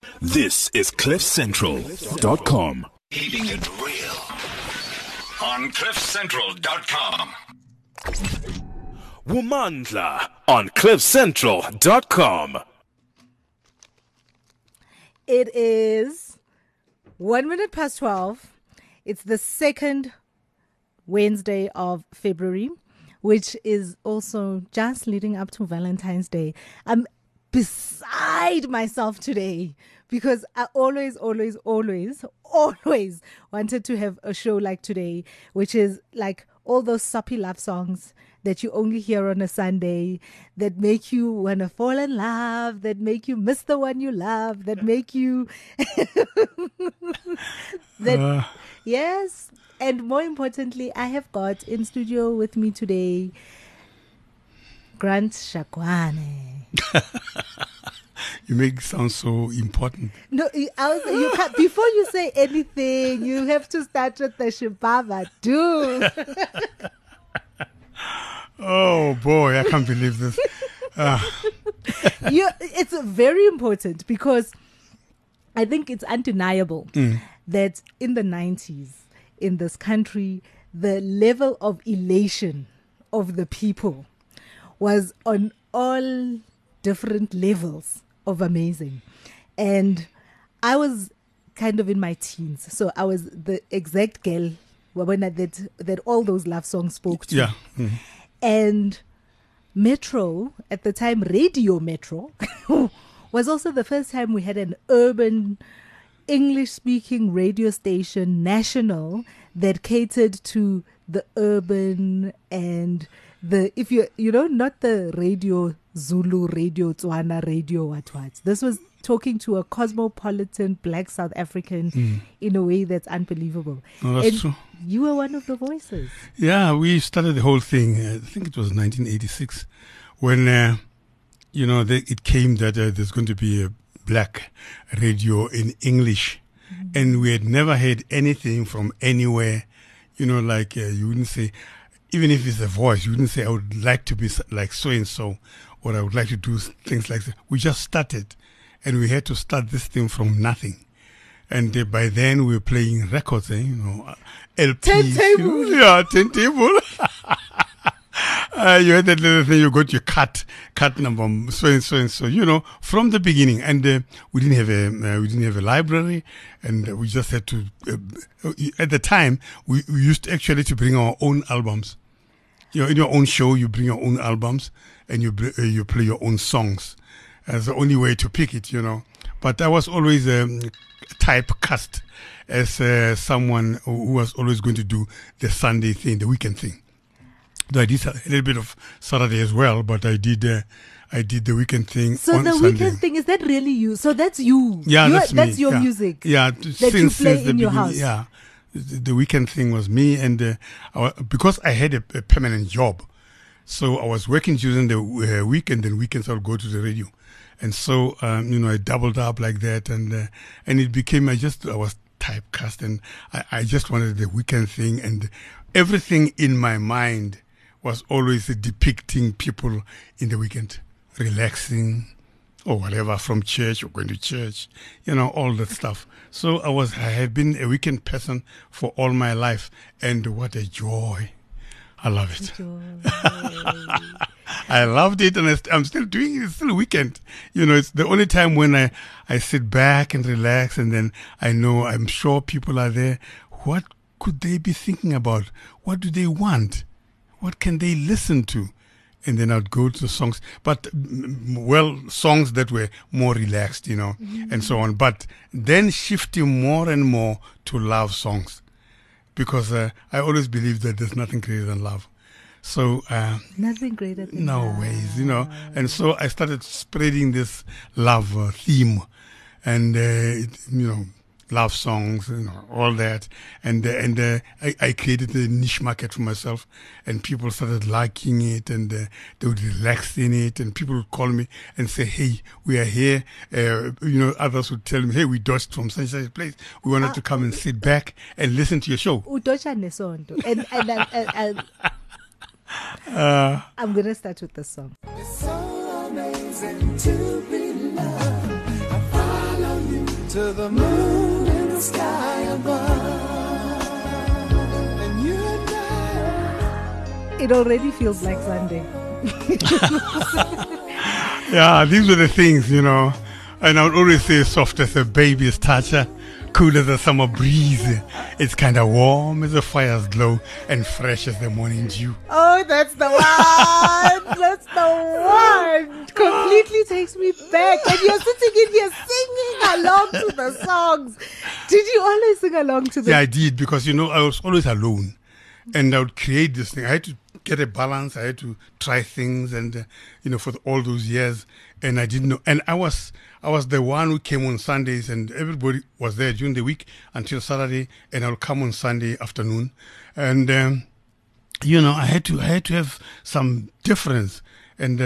This is CliffCentral.com. Keeping it real on CliffCentral.com. Womandla on CliffCentral.com. It is 1 minute past 12. It's the second Wednesday of February, which is also just leading up to Valentine's Day. I'm beside myself today because I always wanted to have a show like today, which is like all those soppy love songs that you only hear on a Sunday, that make you want to fall in love, that make you miss the one you love, that make you yes. And more importantly, I have got in studio with me today Grant Shakwane. You make it sound so important. No, you can't, before you say anything, you have to start with the Shibaba do. Oh boy, I can't believe this. It's very important because I think it's undeniable that in the 90s in this country, the level of elation of the people was on all different levels of amazing. And I was kind of in my teens, so I was the exact girl that all those love songs spoke to. Yeah. Mm-hmm. And Metro, at the time, Radio Metro, was also the first time we had an urban English-speaking radio station, national, that catered to the urban and the, if you know, not the Radio Zulu, Radio Tswana, Radio what. This was talking to a cosmopolitan black South African in a way that's unbelievable. Oh, that's true. You were one of the voices. Yeah, we started the whole thing, I think it was 1986, when, it came that there's going to be a black radio in English. And we had never heard anything from anywhere, you wouldn't say, even if it's a voice, you wouldn't say, I would like to be like so-and-so, or I would like to do things like that. We just started, and we had to start this thing from nothing. And by then we were playing records, LPs. Turntable. Turntable. You had that little thing, you got your cut number, so and so, from the beginning. And we didn't have a library, and we just had to. At the time, we used actually to bring our own albums. In your own show, you bring your own albums, and you play your own songs. As the only way to pick it, But I was always typecast as someone who was always going to do the Sunday thing, the weekend thing. Though I did a little bit of Saturday as well, but I did the weekend thing. So on the Sunday. weekend thing, is that really you? So that's you. Yeah, that's me. That's your music. Yeah, that you play in your house. Yeah, the weekend thing was me, and because I had a permanent job, so I was working during the weekend, and weekends I would go to the radio, and so I doubled up like that, and it became I was typecast, and I just wanted the weekend thing, and everything in my mind was always depicting people in the weekend, relaxing or whatever, from church or going to church, all that stuff. So I have been a weekend person for all my life, and what a joy. I love it. I loved it, and I'm still doing it. It's still a weekend. It's the only time when I sit back and relax, and then I'm sure people are there. What could they be thinking about? What do they want? What can they listen to? And then I'd go to songs, but songs that were more relaxed, and so on. But then shifting more and more to love songs, because I always believe that there's nothing greater than love. So nothing greater than no love. ways, And so I started spreading this love theme, and love songs, all that, and I created a niche market for myself, and people started liking it, and they would relax in it, and people would call me and say, "Hey, we are here." Others would tell me, "Hey, we dodged from such a place. We wanted to come and sit back and listen to your show." I'm gonna start with the song. It's so amazing to be loved. I follow you. to the moon in the sky above. And you and I. It already feels like Sunday. Yeah, these were the things, you know. And I would always say, soft as a baby's touch, cool as a summer breeze. It's kind of warm as a fire's glow, and fresh as the morning dew. Oh, that's the one. That's the one. Completely takes me back. And you're sitting in here singing along to the songs. Did you always sing along to them? Yeah, I did, because, you know, I was always alone. And I would create this thing. I had to get a balance. I had to try things, and, you know, for all those years. And I didn't know. And I was the one who came on Sundays, and everybody was there during the week until Saturday, and I'll come on Sunday afternoon. And, you know, I had to have some difference. And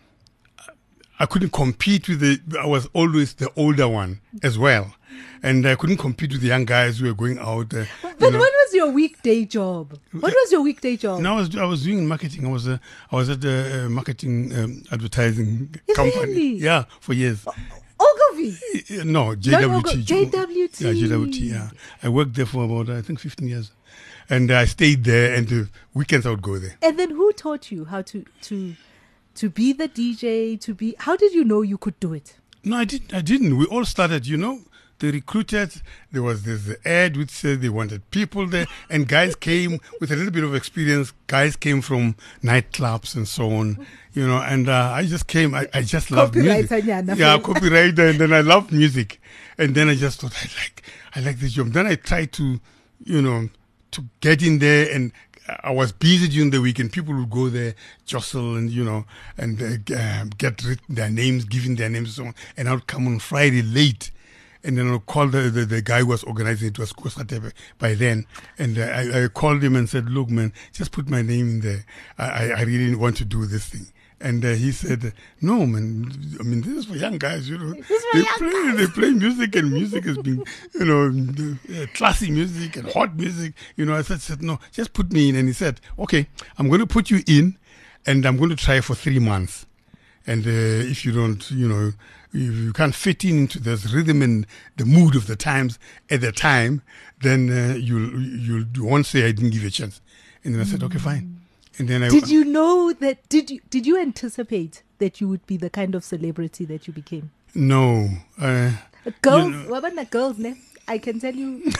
I couldn't compete with I was always the older one as well. And I couldn't compete with the young guys who were going out. But what was your weekday job? What was your weekday job? No, I was doing marketing. I was at the marketing advertising company. Really? Yeah, for years. Ogilvy? No, JWT. JWT. Yeah, JWT. Yeah, I worked there for about, I think, 15 years, and I stayed there. And the weekends I would go there. And then who taught you how to be the DJ? How did you know you could do it? No, I didn't. We all started, you know. They recruited. There was this ad which said they wanted people there, and guys came with a little bit of experience. Guys came from nightclubs and so on, you know. And I just came. I just loved music. Yeah, copywriter, and then I loved music, and then I just thought I like this job. Then I tried to, you know, to get in there, and I was busy during the week, and people would go there, jostle, and, you know, and get their names, giving their names and so on. And I would come on Friday late. And then I called the guy who was organizing it. Was Kosatebe by then. And I called him and said, look, man, just put my name in there. I really want to do this thing. And he said, no, man, I mean, this is for young guys, you know. They play music, and music has been, you know, classy music and hot music. You know, I said, no, just put me in. And he said, okay, I'm going to put you in, and I'm going to try for 3 months. And if you don't, you know, if you can't fit into this rhythm and the mood of the times at the time, then you won't say I didn't give you a chance. And then I said, okay, fine. And then did you know that? Did you anticipate that you would be the kind of celebrity that you became? No. Girls, girls, I can tell you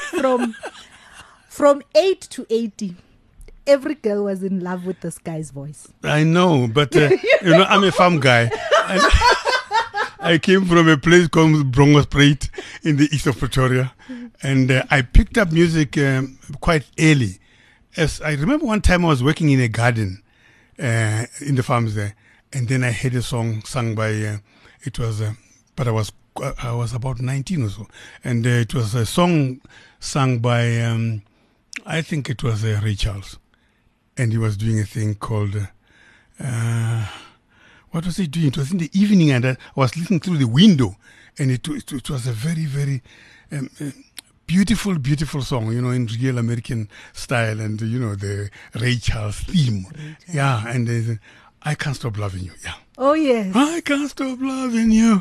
from 8 to 80. Every girl was in love with this guy's voice. I know, but you know, I'm a farm guy. I came from a place called Brongospruit in the east of Pretoria, and I picked up music quite early. As I remember, one time I was working in a garden in the farms there, and then I heard a song sung by but I was about 19 or so, and it was a song sung by I think it was Ray Charles. And he was doing a thing called, what was he doing? It was in the evening, and I was looking through the window, and it was a very, very beautiful, beautiful song, you know, in real American style, and, you know, the Ray Charles theme. Yeah, and there's I Can't Stop Loving You. Yeah. Oh, yes. I can't stop loving you.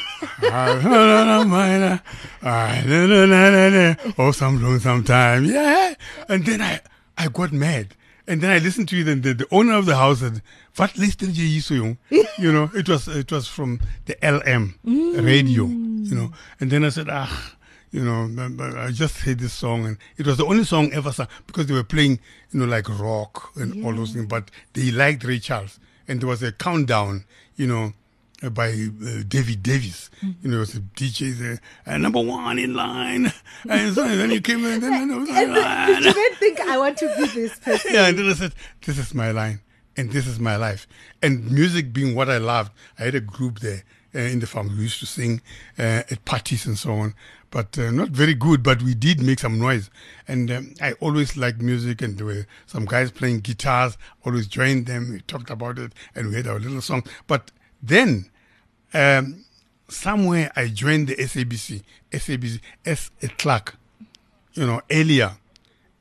Oh, sometime. Yeah. And then I got mad. And then I listened to it, and the owner of the house said, "What lister you so?" You know, it was from the LM radio, you know. And then I said, you know, I just heard this song, and it was the only song ever sung, because they were playing, you know, like rock and all those things, but they liked Ray Charles. And there was a countdown, you know, by David Davis. You know, it was a DJ there, number one in line. And so then you came in, and then you didn't think I want to be this person. Yeah, and then I said, this is my line, and this is my life. And music being what I loved, I had a group there in the farm. We used to sing at parties and so on, but not very good, but we did make some noise. And I always liked music, and there were some guys playing guitars, always joined them. We talked about it, and we had our little song. But then somewhere I joined the SABC, S. A. Clark, you know, earlier.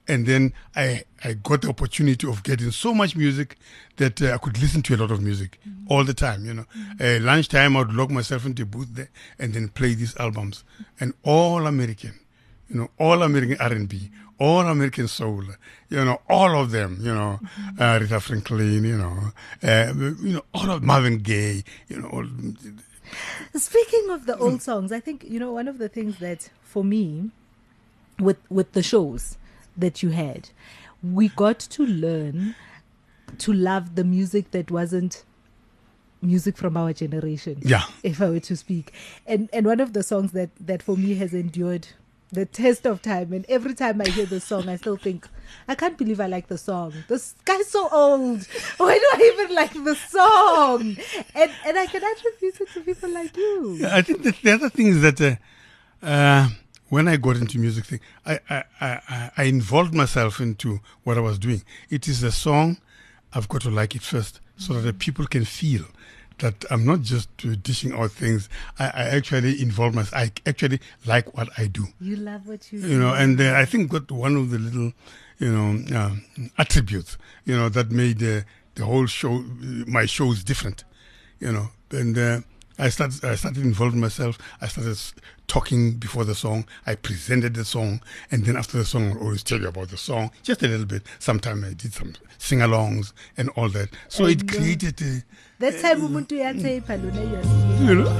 And then I got the opportunity of getting so much music that I could listen to a lot of music all the time, lunchtime, I would lock myself into a booth there and then play these albums. And all American, all American R&B, all American soul, all of them, Aretha Franklin, all of Marvin Gaye, Speaking of the old songs, I think, one of the things that for me, with the shows that you had, we got to learn to love the music that wasn't music from our generation. Yeah. If I were to speak. And one of the songs that for me has endured the test of time, and every time I hear the song, I still think, I can't believe I like the song. This guy's so old. Why do I even like the song? And I can attribute it to people like you. Yeah, I think the other thing is that when I got into music thing, I involved myself into what I was doing. It is a song, I've got to like it first so that the people can feel that I'm not just dishing out things. I actually involve myself. I actually like what I do. You love what you do. And I think that one of the little, attributes, that made the whole show, my shows different, and I started involving myself. I started talking before the song. I presented the song, and then after the song, I'll always tell you about the song, just a little bit. Sometimes I did some sing-alongs and all that. So it created that time umuntu uyathepha lona you know.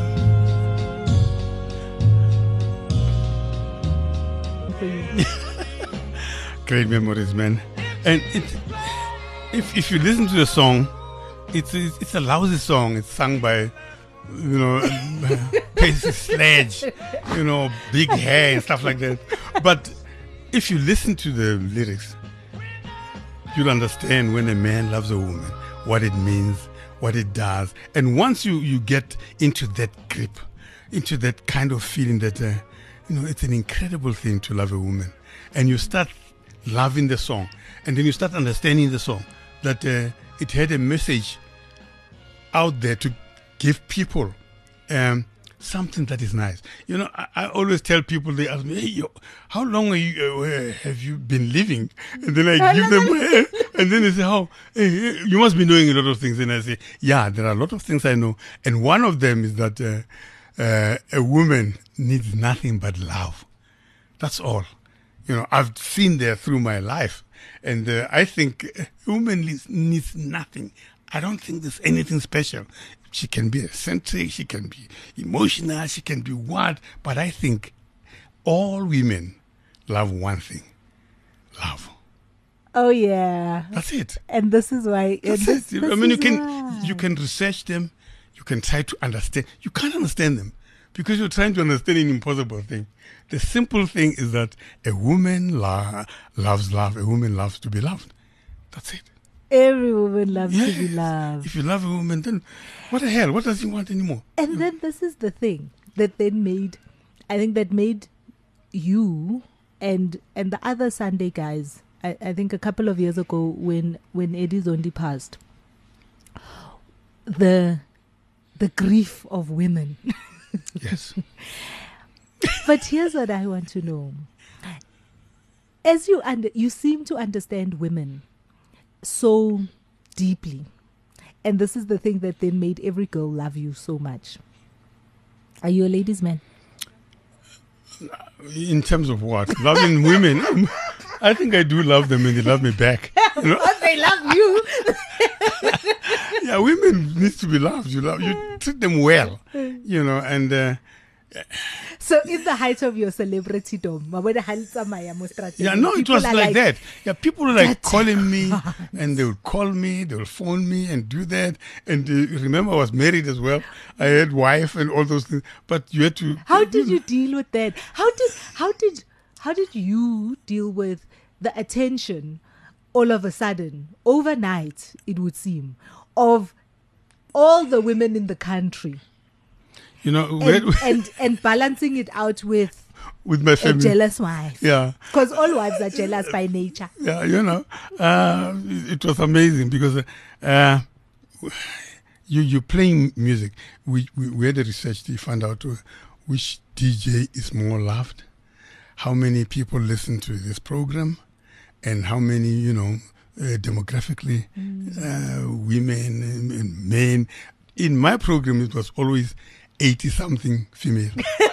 Great memories, man. And if you listen to the song, it's a lousy song. It's sung by Pacey Sledge, big hair and stuff like that. But if you listen to the lyrics, you'll understand when a man loves a woman, what it means, what it does. And once you get into that grip, into that kind of feeling that, it's an incredible thing to love a woman. And you start loving the song. And then you start understanding the song, that it had a message out there to give people something that is nice. I always tell people, they ask me, hey, how long have you been living? And then I give them, and then they say, oh, hey, you must be knowing a lot of things. And I say, yeah, there are a lot of things I know. And one of them is that a woman needs nothing but love. That's all. I've seen that through my life. And I think a woman needs nothing. I don't think there's anything special. She can be eccentric, she can be emotional, she can be what. But I think all women love one thing. Love. Oh, yeah. That's it. And this is why. That's it. I mean, you can research them. You can try to understand. You can't understand them because you're trying to understand an impossible thing. The simple thing is that a woman loves love. A woman loves to be loved. That's it. Every woman loves to be loved. If you love a woman, then what the hell? What does he want anymore? And then this is the thing that then made you and the other Sunday guys, I think a couple of years ago when Eddie Zondi passed, the grief of women. Yes. But here's what I want to know. As you seem to understand women so deeply, and this is the thing that then made every girl love you so much. Are you a ladies' man? In terms of what? Loving women? I think I do love them and they love me back. But they love you. Yeah, women need to be loved. You treat them well, and So in the height of your celebrity dom, yeah, no, it was like that. Yeah, people were like calling me, and they would call me, they would phone me and do that. And remember, I was married as well. I had wife and all those things. But you had to. How did you deal with that? How did you deal with the attention all of a sudden, overnight, it would seem, of all the women in the country? And balancing it out with my family. A jealous wife. Yeah. Because all wives are jealous by nature. Yeah, it was amazing because you're playing music. We had a research to find out which DJ is more loved, how many people listen to this program, and how many, demographically, women and men. In my program, it was always 80-something female.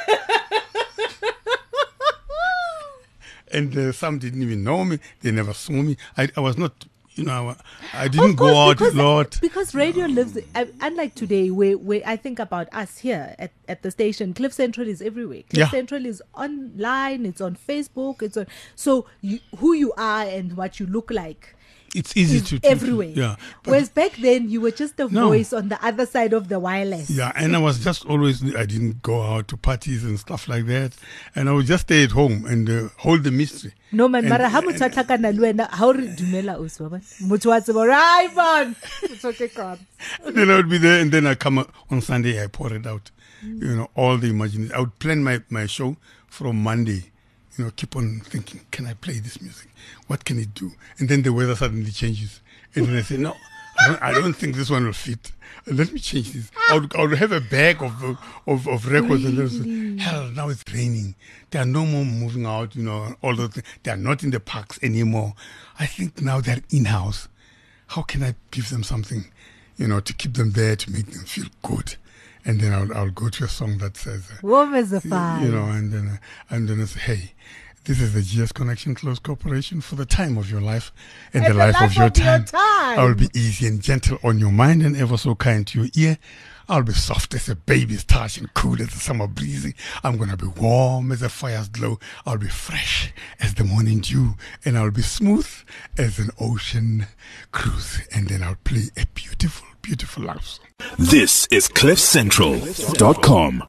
And some didn't even know me. They never saw me. I was not, I didn't go out a lot. Because radio lives, unlike today, where I think about us here at the station, Cliff Central is everywhere. Cliff Central is online, it's on Facebook, it's on. So who you are and what you look like. It's easy to everywhere. Yeah. Whereas back then, you were just a voice on the other side of the wireless. Yeah, and I was just always, I didn't go out to parties and stuff like that. And I would just stay at home and hold the mystery. No man, mara ha motho a tlhakana le wena ha o re dumela o so ba motho wa tseba right man it's okay God. Then I would be there, and then I come on Sunday, I pour it out, all the imagination. I would plan my show from Monday. Keep on thinking, can I play this music? What can it do? And then the weather suddenly changes. And then I say, no, I don't think this one will fit. Let me change this. I would have a bag of records. And then say, hell, now it's raining. They are no more moving out, all those things. They are not in the parks anymore. I think now they're in-house. How can I give them something, to keep them there, to make them feel good? And then I'll go to a song that says, warm as a fire. And then I say, hey, this is the GS Connection Close Corporation for the time of your life and the life of your time. I will be easy and gentle on your mind and ever so kind to your ear. I'll be soft as a baby's touch and cool as the summer breeze. I'm going to be warm as a fire's glow. I'll be fresh as the morning dew. And I'll be smooth as an ocean cruise. And then I'll play a beautiful, beautiful love song. This is CliffCentral.com.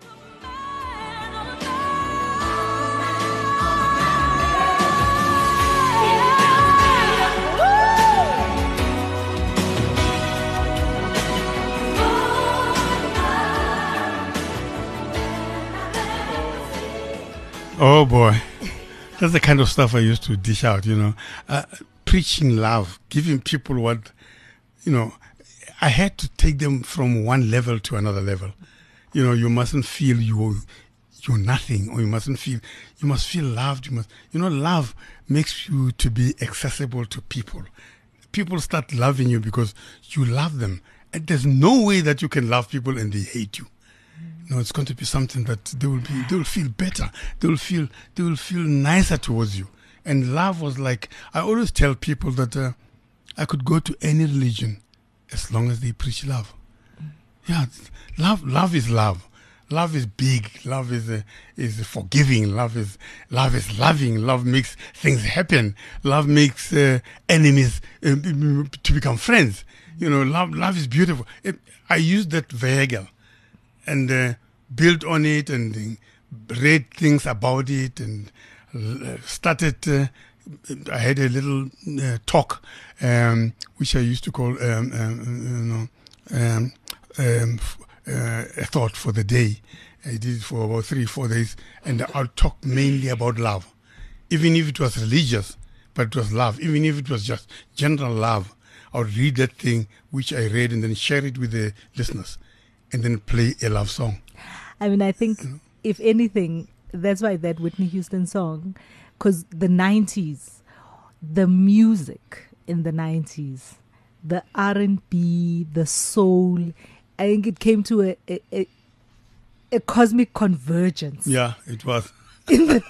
Oh boy, that's the kind of stuff I used to dish out, preaching love, giving people what, I had to take them from one level to another level. You mustn't feel you're nothing, or you must feel loved. Love makes you to be accessible to people. People start loving you because you love them. And there's no way that you can love people and they hate you. It's going to be something that they will feel better. They will feel nicer towards you. And love was like, I always tell people that I could go to any religion as long as they preach love. Yeah, love is love. Love is big. Love is forgiving. Love is loving. Love makes things happen. Love makes enemies to become friends. Love is beautiful. I used that vehicle and built on it and read things about it and started. I had a little talk, which I used to call a thought for the day. I did it for about 3-4 days, and I'll talk mainly about love, even if it was religious, but it was love. Even if it was just general love, I would read that thing which I read and then share it with the listeners, and then play a love song. I mean, I think if anything, that's why that Whitney Houston song, because the 90s, the music in the 90s, the R&B, the soul, I think it came to a cosmic convergence. Yeah, it was. In the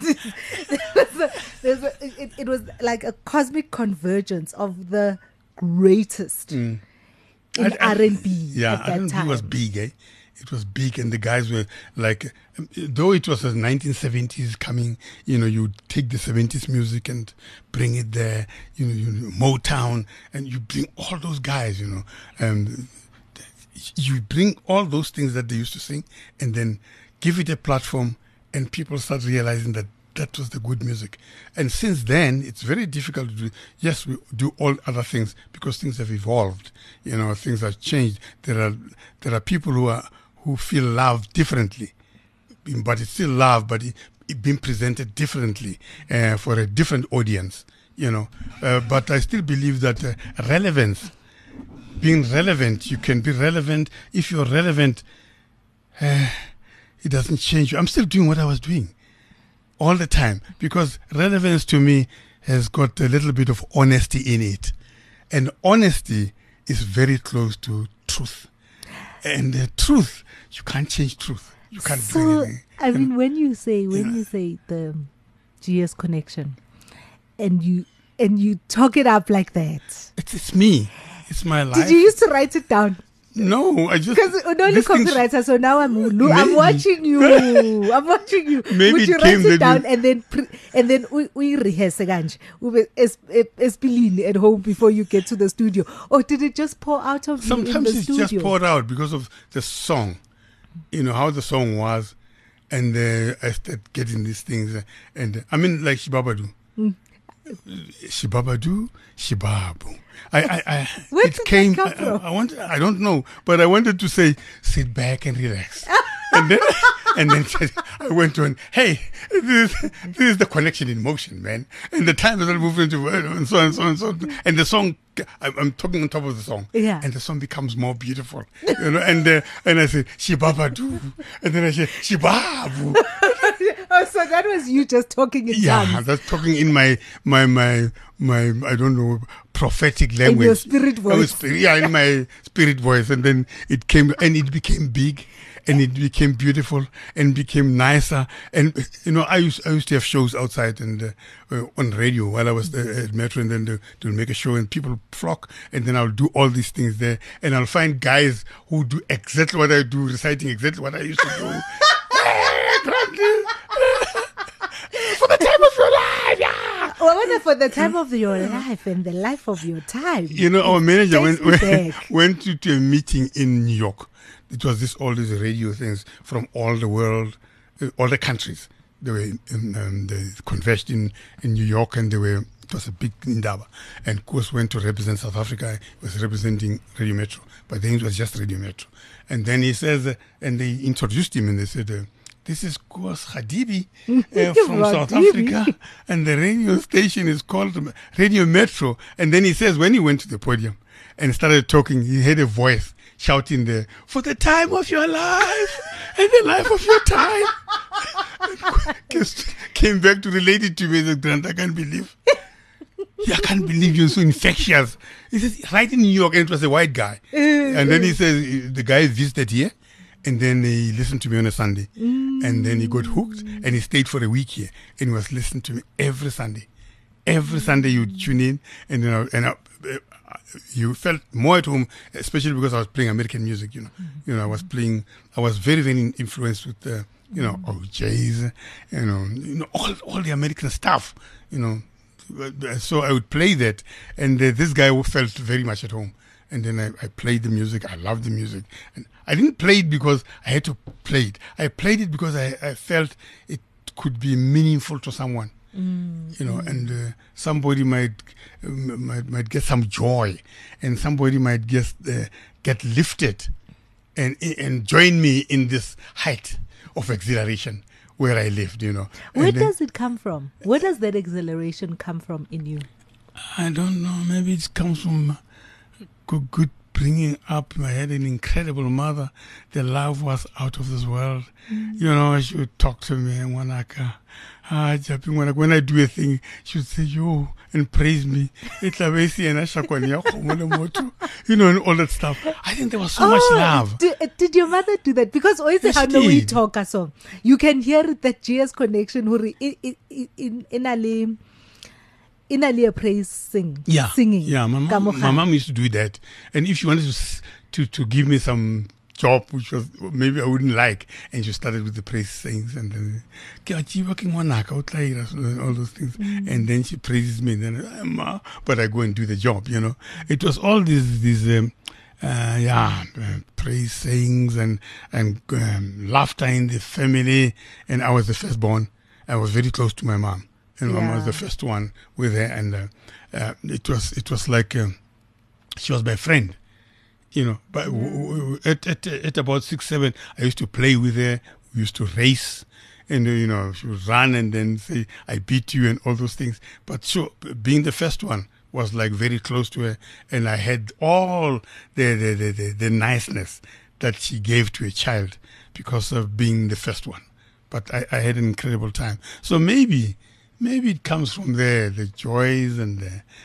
90s. It was like a cosmic convergence of the greatest in R&B yeah, at that time. It was big, eh? It was big, and the guys were like, though it was the 1970s coming, you take the 70s music and bring it there, Motown, and you bring all those guys, and you bring all those things that they used to sing, and then give it a platform, and people start realizing that that was the good music. And since then, it's very difficult to do. Yes, we do all other things because things have evolved. Things have changed. There are people who feel love differently, but it's still love, but it being presented differently for a different audience. But I still believe that relevance, being relevant, you can be relevant. If you're relevant, it doesn't change you. I'm still doing what I was doing all the time, because relevance to me has got a little bit of honesty in it. And honesty is very close to truth. And truth, you can't change truth. You can't do So, anything. I mean, when you say the GS connection, and you talk it up like that, It's me. It's my life. did you used to write it down? No, I just... Because only this thing- copywriter, so now I'm Maybe. watching you. I'm watching you. Maybe Would you it write came it that down you- and then we rehearse kanje? Ube espilini at home before you get to the studio, or did it just pour out of you in Sometimes the it's studio? just poured out because of the song, how the song was, and I started getting these things, and I mean like Shibabadu, Shibabadu, Shibabu. Where It did came. that come from? I don't know, but I wanted to say, sit back and relax, and then I went on. Hey, this is the connection in motion, man, and the time is all moving to and so on and so on and so on. And the song, I'm talking on top of the song, Yeah. and the song becomes more beautiful, and I say Shibabadu, and then I say Shibabu. Oh, so that was you just talking in Yeah, tongues. that's talking in my I don't know, prophetic language. your spirit voice. In my spirit voice, and then it came and it became big, and it became beautiful and became nicer. And I used to have shows outside and on radio while I was at Metro, and then to make a show, and people flock, and then I'll do all these things there, and I'll find guys who do exactly what I do, reciting exactly what I used to do. For the time of your life, yeah. Well, for the time of your life and the life of your time. Our manager Takes me back. went to a meeting in New York. It was all these radio things from all the world, all the countries. They were they converged in New York, and it was a big indaba. And Koos went to represent South Africa. He was representing Radio Metro, but then it was just Radio Metro. And then he says, and they introduced him, and they said, this is Koos Khadibi from South Khadibi. Africa, and the radio station is called Radio Metro. And then he says, when he went to the podium and started talking, he heard a voice shouting there, for the time of your life and the life of your time. Came back to the lady to me and said, Grant, I can't believe. I can't believe you're so infectious. He says, right in New York, and it was a white guy. And then he says, the guy visited here, and then he listened to me on a Sunday. And then he got hooked, and he stayed for a week here, and he was listening to me every Sunday. Every Sunday you would tune in, and you felt more at home, especially because I was playing American music. I was very, very influenced with OJs, all the American stuff. So I would play that, and this guy felt very much at home. And then I played the music. I loved the music, and I didn't play it because I had to play it. I played it because I felt it could be meaningful to someone. And somebody might get some joy, and somebody might just get lifted and join me in this height of exhilaration where I lived, Where does it come from? Where does that exhilaration come from in you? I don't know. Maybe it comes from good bringing up. I had an incredible mother. The love was out of this world. She would talk to me and when I do a thing, she would say, yo, and praise me. And all that stuff. I think there was so much love. Did your mother do that? Because always Yes, how she we did. talk so you can hear that GS connection in a praise singing. Yeah, my mom used to do that. And if she wanted to give me some job, which was maybe I wouldn't like, and she started with the praise things, and then all those things, and then she praises me, and then but I go and do the job. It was all these praise sayings and laughter in the family, and I was the firstborn. I was very close to my mom. And Mama was the first one with her, and it was like she was my friend, But at about 6, 7, I used to play with her. We used to race, and she would run and then say, "I beat you," and all those things. But being the first one was like very close to her, and I had all the niceness that she gave to a child because of being the first one. But I had an incredible time. So maybe maybe it comes from there, the joys and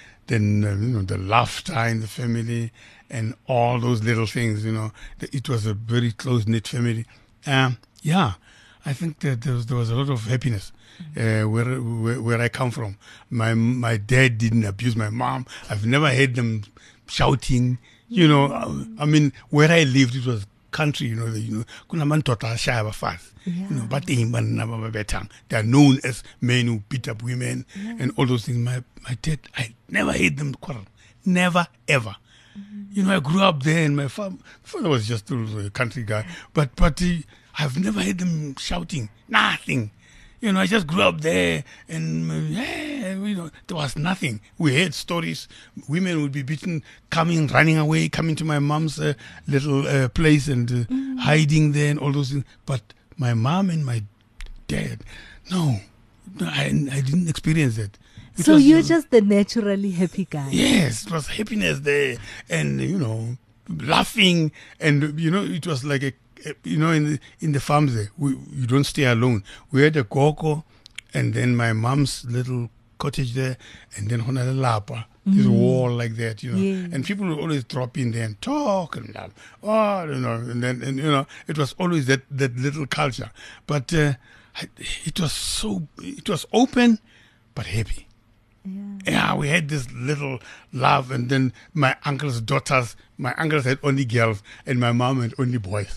the laughter in the family and all those little things. It was a very close knit family. Yeah, I think that there was a lot of happiness where I come from. My dad didn't abuse my mom. I've never heard them shouting. I mean, where I lived, it was country. Kuna mantota shaya fast. But they are known as men who beat up women and all those things. My dad, I never heard them quarrel. Never ever. I grew up there, and my father was just a country guy. But I've never heard them shouting. Nothing. I just grew up there, and there was nothing. We heard stories. Women would be beaten, running away, coming to my mom's little place and hiding there and all those things. But my mom and my dad, no, I didn't experience that. So you're just the naturally happy guy. Yes, it was happiness there, and laughing, and it was like in the farms there, you don't stay alone. We had a koko, and then my mom's little cottage there, and then Honala Lapa, this wall like that, and people would always drop in there and talk and and then it was always that little culture, but it was open but happy. Yeah, we had this little love, and then my uncle's daughters. My uncles had only girls, and my mom had only boys.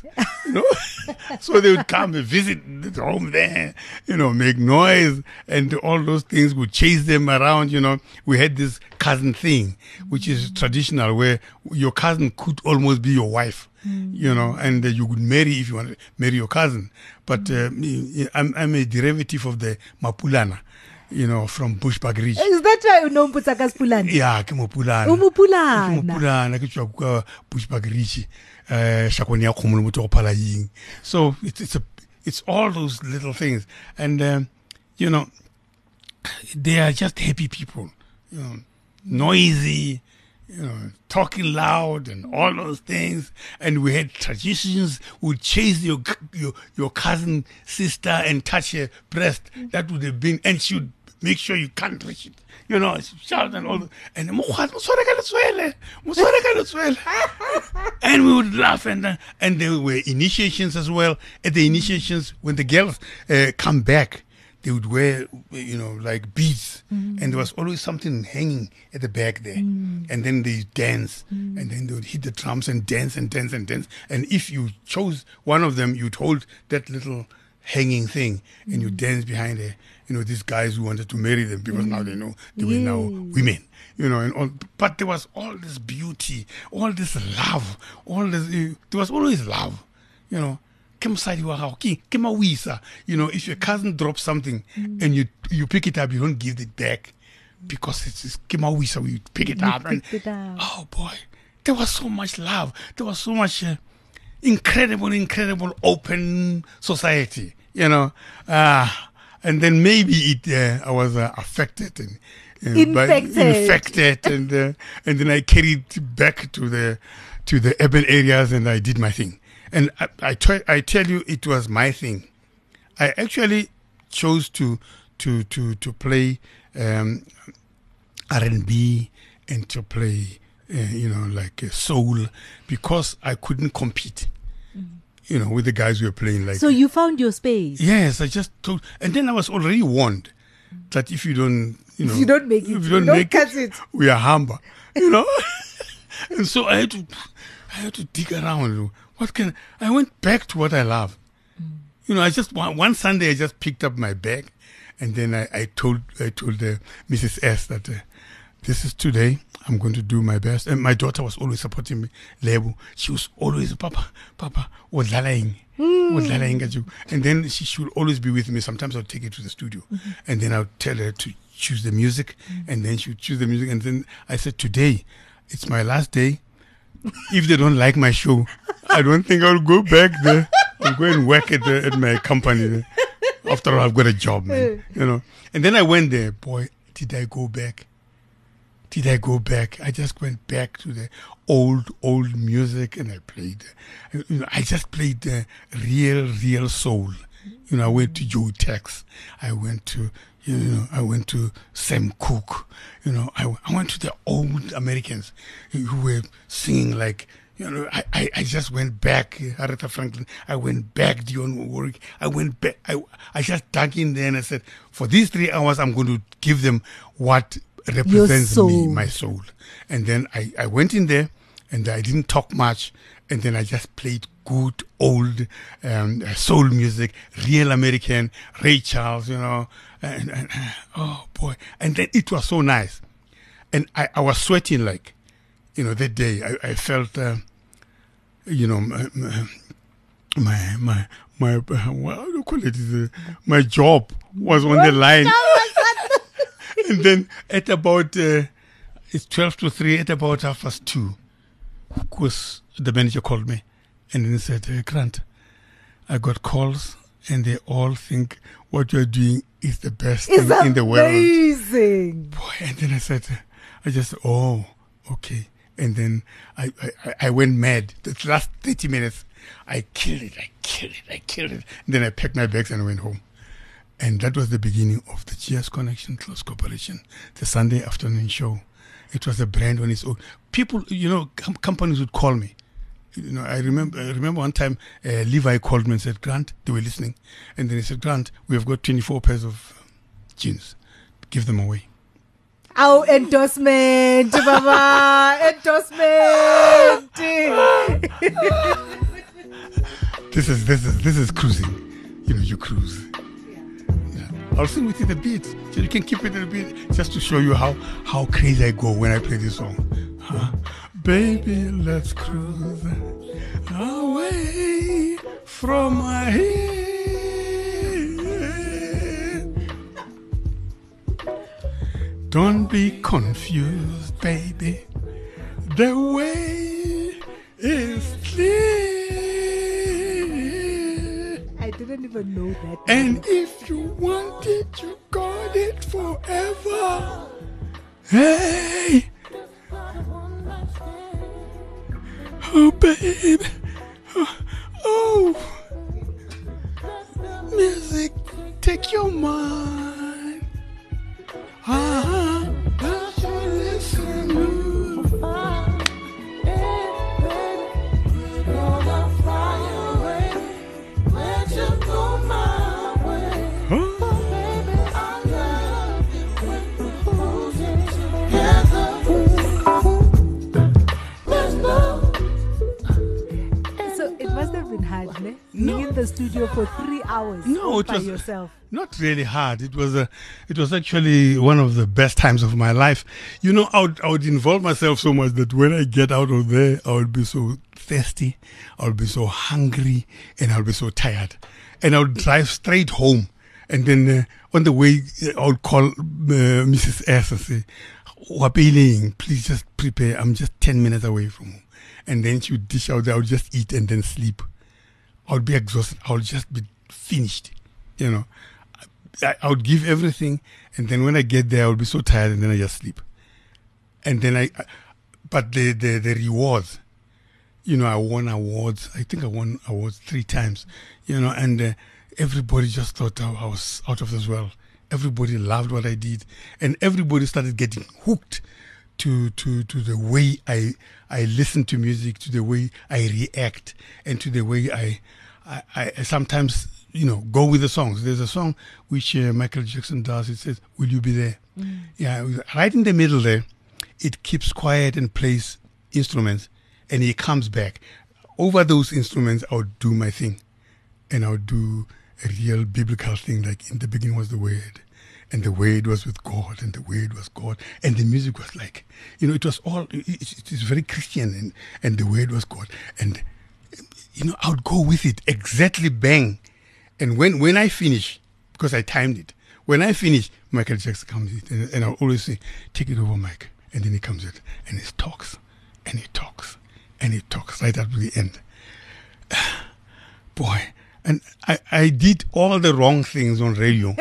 So they would come and visit the home there, make noise, and all those things would chase them around. We had this cousin thing, which is traditional, where your cousin could almost be your wife. And you could marry if you want to marry your cousin. But I'm a derivative of the Mapulana. From Bushbuck Ridge. Is that why you know Mputsakas Pulana? Yeah, ke Mopulana. Umupulana. Mopulana ke tswa kwa Bushbuck Ridge. Shakoni ya khomo le motho go phala ying. So it's all those little things, and they are just happy people. Noisy, talking loud and all those things. And we had traditions. Would chase your cousin sister and touch her breast. That would have been, and she would make sure you can't reach it. Shout and all that. And and we would laugh, and there were initiations as well. At the initiations, when the girls come back, they would wear, like beads, and there was always something hanging at the back there. And then they dance, and then they would hit the drums and dance and dance and dance. And if you chose one of them, you'd hold that little hanging thing, and you dance behind her. These guys who wanted to marry them, because now they know they were now women. But there was all this beauty, all this love, there was always love. If your cousin drops something and you pick it up, you don't give it back because it's Kimawisa. You pick it up and oh boy, there was so much love. There was so much incredible open society. And then maybe I was affected and infected, and then I carried back to the urban areas, and I did my thing. And I tell you, it was my thing. I actually chose to play R&B and to play, like soul, because I couldn't compete, with the guys who were playing like. So you found your space. Yes, I just told, and then I was already warned that if you don't, if you don't make it, if you don't make it, we are humble, And so I had to dig around. I went back to what I love. I just one Sunday I just picked up my bag, and then I told Mrs. S that this is today. I'm going to do my best. And my daughter was always supporting me. Lebu, she was always Papa, odlalaing. And then she should always be with me. Sometimes I'll take her to the studio, and then I'll tell her to choose the music, and then she would choose the music. And then I said, today, it's my last day. If they don't like my show, I don't think I'll go back there. I'll go and work at my company there. After all, I've got a job, man. And then I went there. Boy, did I go back? I just went back to the old music, and I played. I just played the real soul. You know, I went to Joe Tex. I went to, I went to Sam Cooke. You know, I went to the old Americans who were singing like, I just went back, Aretha Franklin. I went back, Dionne Warwick. I went back. I just dug in there and I said, for these 3 hours, I'm going to give them what represents me, my soul. And then I went in there and I didn't talk much. And then I just played good old soul music, real American, Ray Charles, and oh boy. And then it was so nice. And I was sweating like, that day I felt, my what do you call it? My job was on the line. And then at about, it's 12 to 3, at about 2:30, of course, the manager called me and then he said, Grant, I got calls and they all think what you're doing is the best thing in the world. Amazing. Boy, and then I said, oh, okay. And then I went mad. The last 30 minutes, I killed it. And then I packed my bags and I went home. And that was the beginning of the GS Connection Close Corporation, the Sunday afternoon show. It was a brand on its own. People, companies would call me. I remember one time Levi called me and said, Grant, they were listening. And then he said, Grant, we have got 24 pairs of jeans. Give them away. Our endorsement, Baba, endorsement. This is cruising. You cruise. Yeah. I'll sing with it a bit, so you can keep it a bit, just to show you how crazy I go when I play this song. Baby, let's cruise away from my head. Don't be confused, baby. The way is clear. I didn't even know that. And if you want it, you got it forever. Hey. Oh, baby. Oh. Music, take your mind. That's your listen to. So it must have been hard, ne? Being in the studio for 3 hours by yourself. Not really hard. It was actually one of the best times of my life. I would involve myself so much that when I get out of there, I would be so thirsty, I would be so hungry, and I would be so tired. And I would drive straight home. And then on the way, I would call Mrs. S and say, Wapiling, please just prepare. I'm just 10 minutes away from home. And then she would dish out there. I would just eat and then sleep. I would be exhausted. I would just be finished. I would give everything. And then when I get there, I would be so tired and then I just sleep. And then but the rewards, I won awards. I think I won awards 3 times, and everybody just thought I was out of this world. Everybody loved what I did. And everybody started getting hooked to the way I listen to music, to the way I react, and to the way I sometimes, go with the songs. There's a song which Michael Jackson does. It says, "Will you be there?" Yeah, right in the middle there, it keeps quiet and plays instruments, and he comes back. Over those instruments, I would do my thing, and I would do a real biblical thing, like in the beginning was the Word, and the Word was with God, and the Word was God, and the music was like, it was all, it is very Christian, and the Word was God, and, I would go with it, exactly bang, and when I finish, because I timed it, when I finish, Michael Jackson comes in, and I'll always say, take it over, Mike, and then he comes in, and he talks, and he talks, and he talks, right up to the end. Boy, and I did all the wrong things on radio.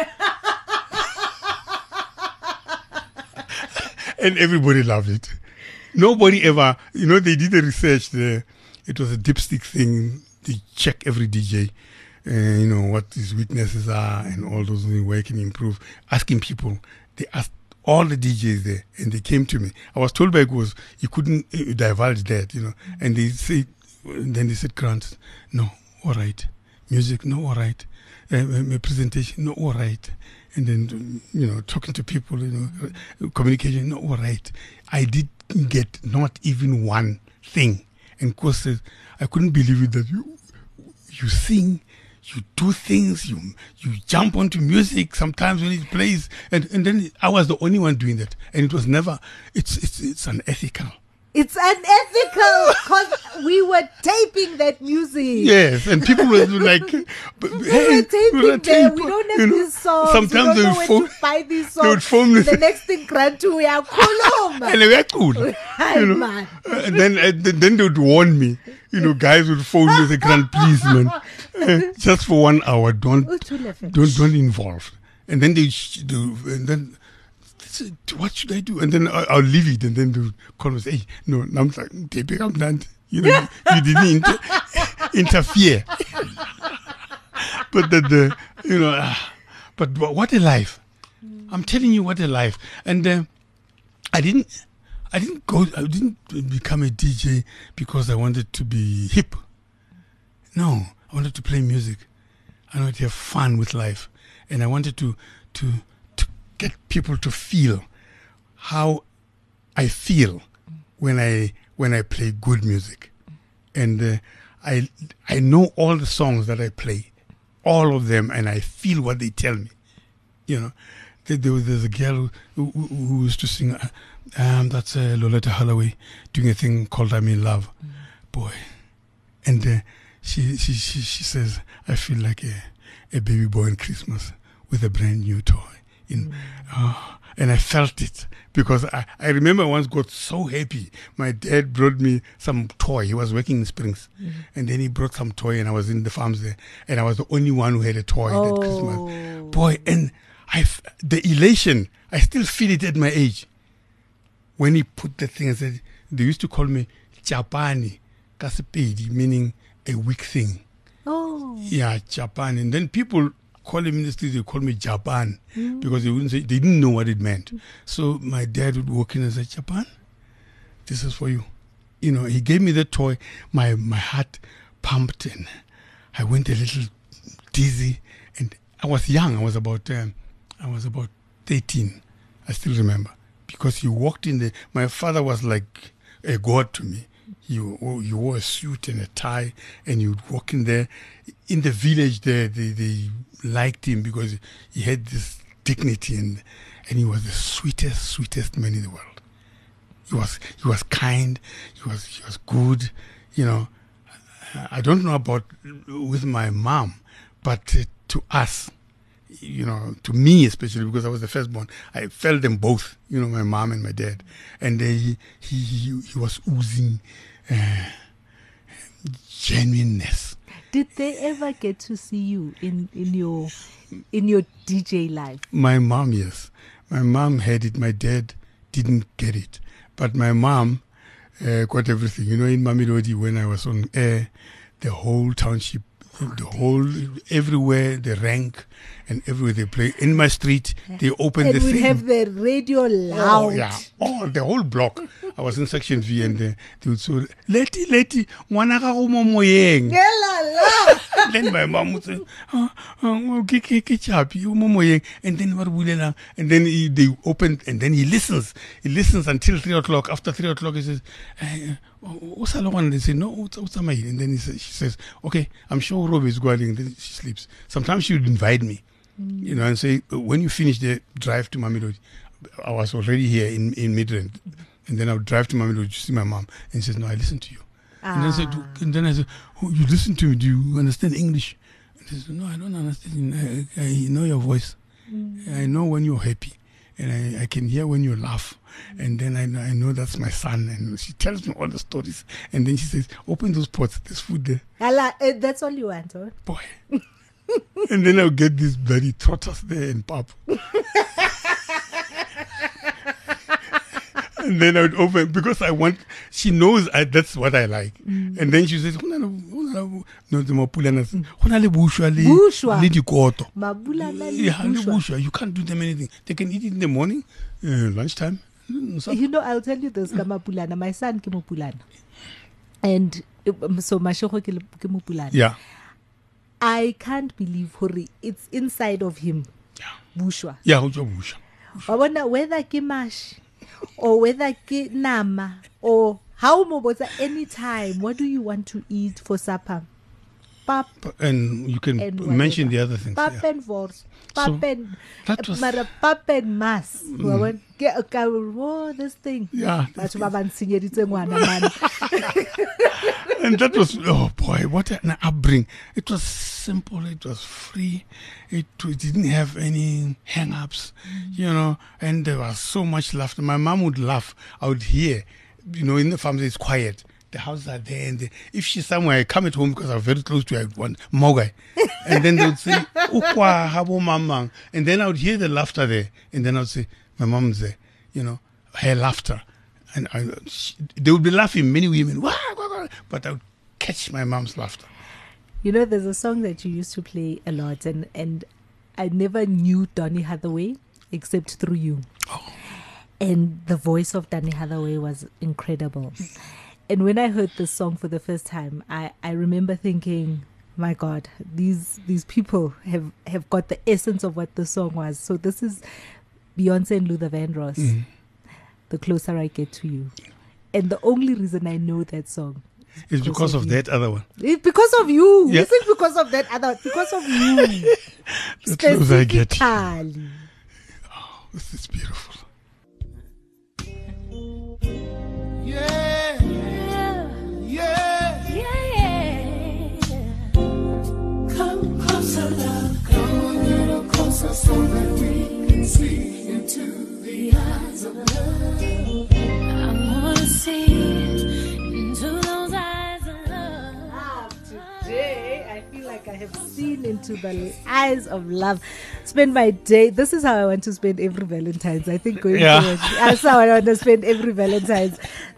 And everybody loved it. Nobody ever, they did a research there. It was a dipstick thing. They check every DJ. what his weaknesses are and all those things, where he can improve. Asking people, they asked all the DJs there, and they came to me. I was told by Gos he couldn't divulge that, and then they said, Grant, no, all right. Music, no, all right. Presentation, no, all right. And then, talking to people, communication, no, all right. I did get not even one thing. And Gos says, I couldn't believe it that you sing, you do things, you jump onto music sometimes when it plays, and then I was the only one doing that, and it was never. It's unethical. It's unethical because we were taping that music. Yes, and people were like, we were taping them. We don't have these songs. Sometimes we they don't would know phone. where to buy these They would songs. phone me. The next thing, Grantu, we are cool, And they were cool. man. And then they would warn me. Guys would phone me and say, Grant, please, man, just for 1 hour, don't involve. And then and then say, what should I do? And then I'll leave it, and then they would call me and say, hey, no, I'm like, you didn't interfere. But but what a life! I'm telling you, what a life! And I didn't become a DJ because I wanted to be hip. No, I wanted to play music. I wanted to have fun with life, and I wanted to get people to feel how I feel when I play good music. And I know all the songs that I play, all of them, and I feel what they tell me. There's a girl who used to sing. That's Loletta Holloway doing a thing called "I'm in Love," boy, and she says, "I feel like a baby boy on Christmas with a brand new toy." And I felt it because I remember I once got so happy. My dad brought me some toy. He was working in Springs, and then he brought some toy, and I was in the farms there, and I was the only one who had a toy that Christmas. Boy, and the elation, I still feel it at my age. When he put the thing and said, they used to call me Japani, Kasipedi, meaning a weak thing. Oh. Yeah, Japan. And then people call him in the street, they call me Japan because they didn't know what it meant. So my dad would walk in and say, Japan, this is for you. He gave me the toy. My heart pumped and I went a little dizzy. And I was young. I was about 13. I still remember. Because he walked in my father was like a god to me. He wore a suit and a tie, and he would walk in there. In the village there, they liked him because he had this dignity, and he was the sweetest man in the world. He was kind. He was good. I don't know about with my mom, but to us, to me especially, because I was the firstborn, I felt them both, my mom and my dad. And he was oozing genuineness. Did they ever get to see you in your DJ life? My mom, yes. My mom had it. My dad didn't get it. But my mom got everything. In Mamelodi, when I was on air, the whole township, everywhere they rank and everywhere they play. In my street, they open the thing. And we have the radio loud. Oh, yeah. Oh, the whole block. I was in Section V and they would say, Leti, ngwana ga go mo moyeng. Then my mom would say, ke chapi, mo moyeng. And then what bulela? And then they opened and then he listens. He listens until 3 o'clock. After 3 o'clock, he says, they say, no, what's and then she says, okay, I'm sure Rob is going, and then she sleeps. Sometimes she would invite me, and say, when you finish the drive to Mamelodi, I was already here in Midrand, and then I would drive to Mamelodi to see my mom, and she says, no, I listen to you. And then I said, oh, you listen to me, do you understand English? And she says, no, I don't understand. I know your voice. I know when you're happy. And I can hear when you laugh. And then I know that's my son. And she tells me all the stories. And then she says, open those pots. There's food there. That's all you want, huh? Boy. And then I'll get these bloody trotters there and pop. And then I would open, because she knows that's what I like. And then she says, No, the Mapulanas. Go na le bushwa Bushwa. le dikoto. Mabulana le Yeah, le bushwa. bushwa. You can't do them anything. They can eat it in the morning, lunchtime. You know, I'll tell you this, ka Mapulana. My son ke Mopulana. And so Mashego ke Mopulana. Yeah. I can't believe hore it's inside of him. Bushwa. Yeah, bushwa. Wa bona whether ke mash or whether ke nama or how mo botsa anytime, what do you want to eat for supper? Pap And you can and mention the whatever. other things. Pap Yeah. and wors. Pap So, and that was- mara pap and mass. Wa bona oh, this thing. Yeah. Batho ba ba ntshenyeditse ngwana man. And that was, oh boy, what an upbringing. It was simple, it was free, it didn't have any hang-ups, and there was so much laughter. My mom would laugh. I would hear, in the farm it's quiet. The houses are there, and if she's somewhere, I come at home because I'm very close to one Mogai. And then they would say, Ukwa, habo mamang. And then I would hear the laughter there. And then I would say, my mom's there, her laughter. And they would be laughing, many women, wah, wah, wah, but I would catch my mom's laughter. There's a song that you used to play a lot, and I never knew Donny Hathaway except through you. Oh. And the voice of Donny Hathaway was incredible. And when I heard this song for the first time, I remember thinking, my God, these people have got the essence of what the song was. So this is Beyonce and Luther Vandross. The Closer I Get to You. And the only reason I know that song It's because of you. that other one. It's because of you. Yeah. Is it because of that other? Because of you. The closer I get. Specifically. This is beautiful. Yeah, yeah, come closer, love. Come a little closer so that we can see into the eyes of love. I wanna see into those eyes of love. Today, I feel like I have seen into the eyes of love. Spend my day. This is how I want to spend every Valentine's. I think going forward. That's how I want to spend every Valentine's.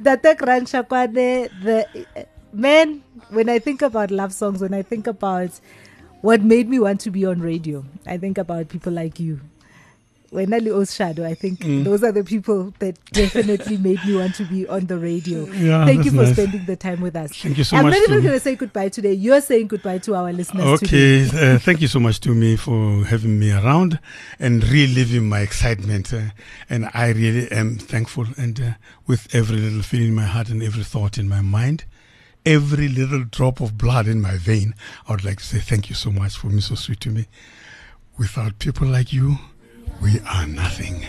Man, when I think about love songs, when I think about what made me want to be on radio, I think about people like you. When I was Shadow, I think those are the people that definitely made me want to be on the radio. Yeah, Thank you that's for nice. spending the time with us. Thank you so I'm much, not even Tumi. going to say goodbye today. You're saying goodbye to our listeners today. Okay, thank you so much to me for having me around and reliving my excitement. And I really am thankful. And with every little feeling in my heart and every thought in my mind, every little drop of blood in my vein, I would like to say thank you so much for being so sweet to me. Without people like you, we are nothing.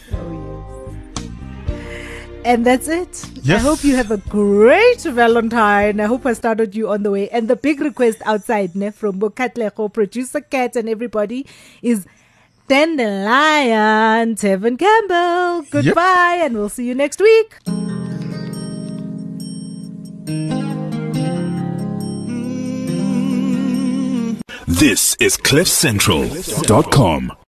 And that's it. Yes. I hope you have a great Valentine. I hope I started you on the way. And the big request outside from Bokatlego, producer Kat, and everybody is Dandelion, Tevin Campbell. Goodbye, and we'll see you next week. This is CliffCentral.com.